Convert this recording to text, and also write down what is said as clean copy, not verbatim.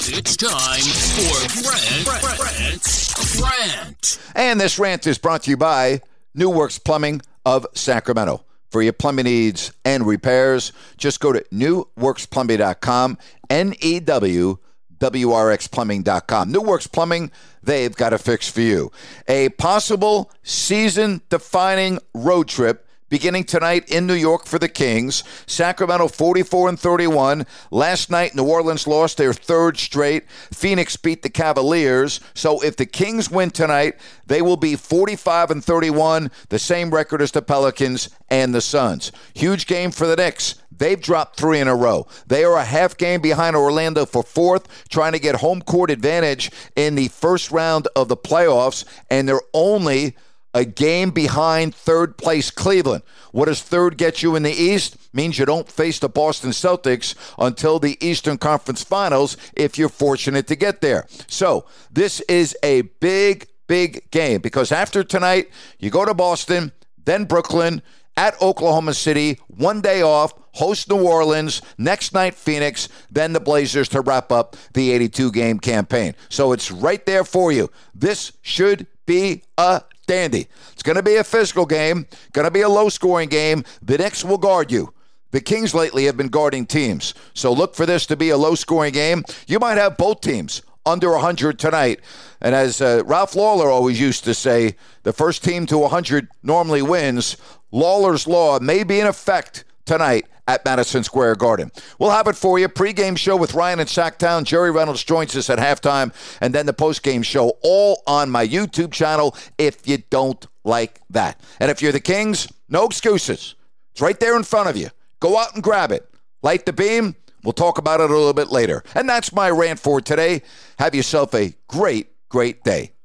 It's time for Rant. And this rant is brought to you by New Works Plumbing of Sacramento. For your plumbing needs and repairs, just go to newworksplumbing.com, NEWWRXplumbing.com. New Works Plumbing, they've got a fix for you. A possible season-defining road trip beginning tonight in New York for the Kings. Sacramento 44-31. Last night, New Orleans lost their third straight. Phoenix beat the Cavaliers. So if the Kings win tonight, they will be 45-31, the same record as the Pelicans and the Suns. Huge game for the Knicks. They've dropped 3 in a row. They are a half game behind Orlando for fourth, trying to get home court advantage in the first round of the playoffs, and they're only a game behind third place Cleveland. What does third get you in the East? Means you don't face the Boston Celtics until the Eastern Conference Finals if you're fortunate to get there. So this is a big, big game because after tonight, you go to Boston, then Brooklyn, at Oklahoma City, 1 day off, host New Orleans, next night Phoenix, then the Blazers to wrap up the 82-game campaign. So it's right there for you. This should be a dandy. It's going to be a physical game, going to be a low-scoring game. The Knicks will guard you. The Kings lately have been guarding teams. So look for this to be a low-scoring game. You might have both teams under 100 tonight. And as Ralph Lawler always used to say, the first team to 100 normally wins. Lawler's Law may be in effect tonight at Madison Square Garden. We'll have it for you. Pre-game show with Ryan in Sacktown. Jerry Reynolds joins us at halftime. And then the post-game show all on my YouTube channel if you don't like that. And if you're the Kings, no excuses. It's right there in front of you. Go out and grab it. Light the beam. We'll talk about it a little bit later. And that's my rant for today. Have yourself a great, great day.